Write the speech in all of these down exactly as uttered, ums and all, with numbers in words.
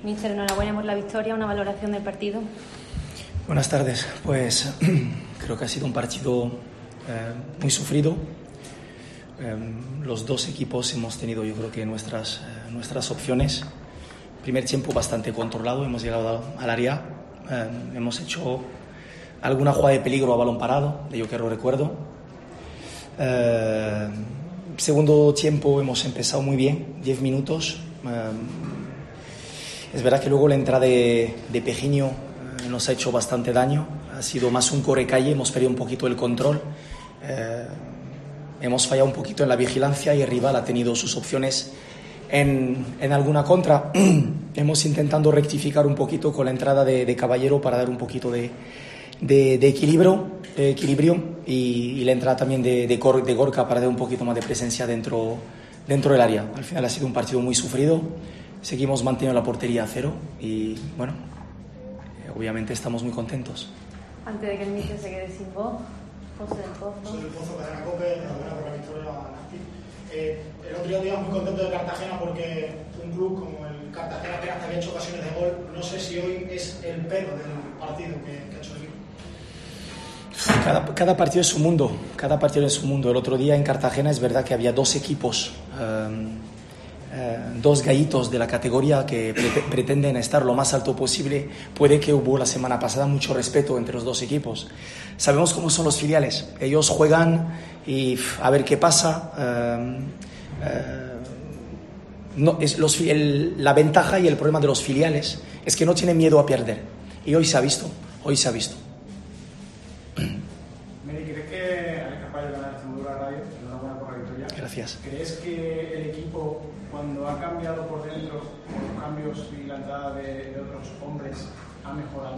Míster, enhorabuena por la victoria, una valoración del partido. Buenas tardes. Pues creo que ha sido un partido eh, muy sufrido. Eh, los dos equipos hemos tenido, yo creo que nuestras, eh, nuestras opciones. Primer tiempo bastante controlado, hemos llegado al área, eh, hemos hecho alguna jugada de peligro a balón parado, de yo que lo recuerdo. Eh, segundo tiempo hemos empezado muy bien, diez minutos. Eh, es verdad que luego la entrada de, de Pejiño eh, nos ha hecho bastante daño, ha sido más un corre-calle, hemos perdido un poquito el control. Eh, hemos fallado un poquito en la vigilancia y el rival ha tenido sus opciones en, en alguna contra. Hemos intentado rectificar un poquito con la entrada de, de Caballero para dar un poquito de, de, de equilibrio, de equilibrio y, y la entrada también de, de, Gor, de Gorka para dar un poquito más de presencia dentro, dentro del área. Al final ha sido un partido muy sufrido, seguimos manteniendo la portería a cero y bueno, obviamente estamos muy contentos. Antes de que el míster se quede sin voz, José del Pozo. José del Pozo, Cadena Cope, enhorabuena por la victoria. Eh, el otro día estábamos muy contentos de Cartagena porque un club como el Cartagena apenas había hecho ocasiones de gol. No sé si hoy es el pero del partido que, que ha hecho el equipo. Cada, cada partido es su mundo, cada partido es su mundo. El otro día en Cartagena es verdad que había dos equipos, um, uh, dos gallitos de la categoría que pre- pretenden estar lo más alto posible. Puede que hubo la semana pasada mucho respeto entre los dos equipos. Sabemos cómo son los filiales, ellos juegan y a ver qué pasa. Uh, uh, no, es los, el, la ventaja y el problema de los filiales es que no tienen miedo a perder. Y hoy se ha visto, hoy se ha visto. Mary, ¿crees que eres capaz de ganar este Mudura Radio? Enhorabuena por la victoria. Gracias. ¿Crees que el equipo, cuando ha cambiado por dentro, por los cambios y la entrada de, de otros hombres, ha mejorado?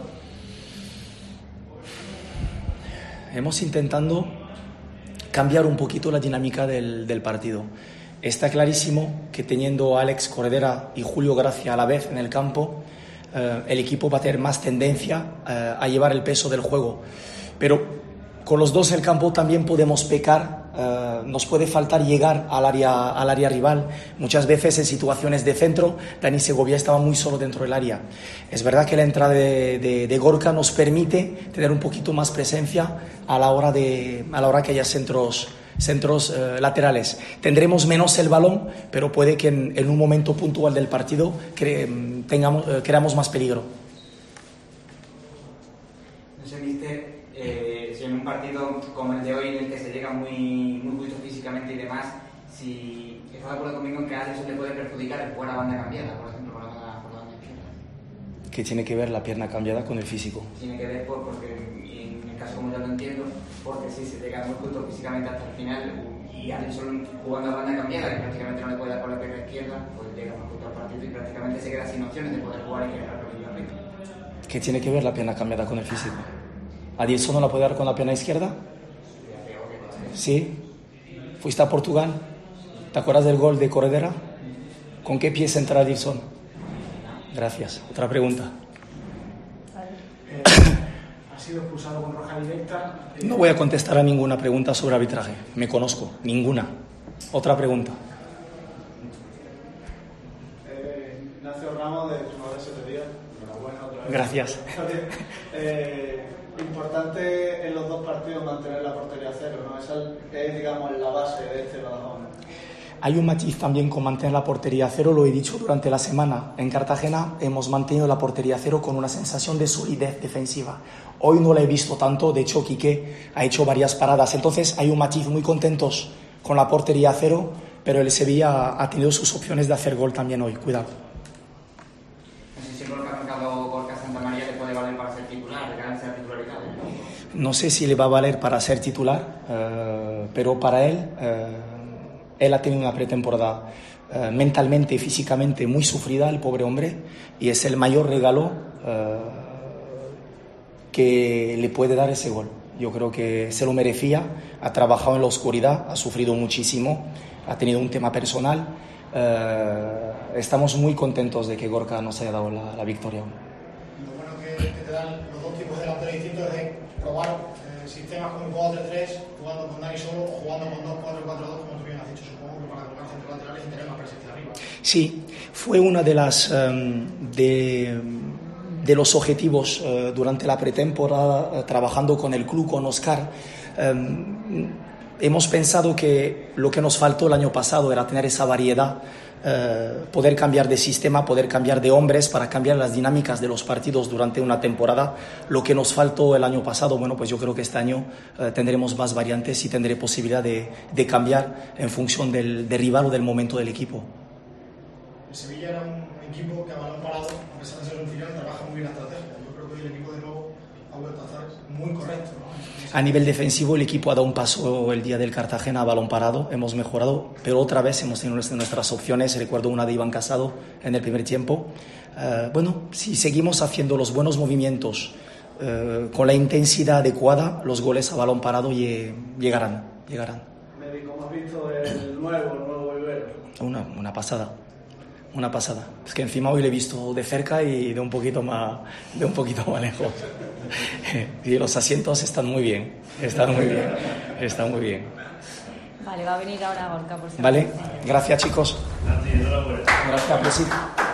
Hemos intentado cambiar un poquito la dinámica del, del partido. Está clarísimo que teniendo a Alex Corredera y Julio Gracia a la vez en el campo, eh, el equipo va a tener más tendencia eh, a llevar el peso del juego. Pero con los dos en el campo también podemos pecar, eh, nos puede faltar llegar al área, al área rival. Muchas veces en situaciones de centro, Dani Segovia estaba muy solo dentro del área. Es verdad que la entrada de, de, de Gorka nos permite tener un poquito más presencia a la hora, de, a la hora que haya centros, centros eh, laterales. Tendremos menos el balón, pero puede que en, en un momento puntual del partido cre, tengamos, eh, creamos más peligro. No sé, mister, eh, si en un partido como el de hoy, en el que se llega muy, muy justo físicamente y demás, si está de acuerdo conmigo en que a Alisson le puede perjudicar el jugar a banda cambiada, por ejemplo, por la banda, por la banda izquierda. ¿Qué tiene que ver la pierna cambiada con el físico? Tiene que ver por, porque, en el caso como yo lo entiendo, porque si se llega muy justo físicamente hasta el final y Alisson jugando a banda cambiada, que prácticamente no le puede dar por la pierna izquierda, pues llega muy justo al partido y prácticamente se queda sin opciones de poder jugar y generar peligro arriba. ¿Qué tiene que ver la pierna cambiada con el físico? ¿Adilson no la puede dar con la pierna izquierda? Sí. ¿Fuiste a Portugal? ¿Te acuerdas del gol de Corredera? ¿Con qué pies entra Adilson? Gracias. Otra pregunta. Eh, ¿Ha sido expulsado con roja directa? Eh, No voy a contestar a ninguna pregunta sobre arbitraje. Me conozco. Ninguna. Otra pregunta. Eh, Ignacio Ramos, de Extremadura siete días. Enhorabuena otra vez. Gracias. eh, importante en los dos partidos mantener la portería a cero, ¿no? Esa es, digamos, la base de este Badajoz. Hay un matiz también con mantener la portería a cero, lo he dicho durante la semana. En Cartagena hemos mantenido la portería a cero con una sensación de solidez defensiva. Hoy no la he visto tanto, de hecho Quique ha hecho varias paradas. Entonces hay un matiz, muy contentos con la portería a cero, pero el Sevilla ha tenido sus opciones de hacer gol también hoy, cuidado. No sé si el gol que ha marcado Gorka Santamaría le puede valer para ser titular, de ganarse la titularidad. No sé si le va a valer para ser titular, uh, pero para él... Uh, Él ha tenido una pretemporada uh, mentalmente y físicamente muy sufrida, el pobre hombre, y es el mayor regalo uh, que le puede dar ese gol. Yo creo que se lo merecía, ha trabajado en la oscuridad, ha sufrido muchísimo, ha tenido un tema personal. Uh, estamos muy contentos de que Gorka nos haya dado la, la victoria. Lo bueno que, que te dan los dos tipos de delanteros distintos es de probar eh, sistemas como el cuatro tres tres, jugando con Dani solo, o jugando con dos cuatro cuatro dos, como tú bien has dicho, supongo que para colocar centro laterales y tener más presencia arriba. Sí, fue una de las um, de, de los objetivos uh, durante la pretemporada, uh, trabajando con el club, con Oscar. Um, hemos pensado que lo que nos faltó el año pasado era tener esa variedad, uh, poder cambiar de sistema, poder cambiar de hombres para cambiar las dinámicas de los partidos durante una temporada. Lo que nos faltó el año pasado, bueno, pues yo creo que este año uh, tendremos más variantes y tendré posibilidad de, de cambiar en función del, del rival o del momento del equipo. El Sevilla era un equipo que a balón parado, a pesar de ser un filial, trabaja muy bien la estrategia. Yo creo que hoy el equipo de nuevo ha vuelto a estar muy correcto, ¿no? A nivel defensivo, el equipo ha dado un paso el día del Cartagena a balón parado, hemos mejorado, pero otra vez hemos tenido nuestras opciones. Recuerdo una de Iván Casado en el primer tiempo. Uh, bueno, si seguimos haciendo los buenos movimientos uh, con la intensidad adecuada, los goles a balón parado ye- llegarán, llegarán. Medi, ¿cómo has visto el nuevo, el nuevo Ibero? Una, una pasada. Una pasada. Es que encima hoy le he visto de cerca y de un poquito más, de un poquito más lejos. Y los asientos están muy bien, están muy bien, están muy bien. Vale, va a venir ahora Gorka por si Vale, acaso. gracias chicos. Gracias, Presi.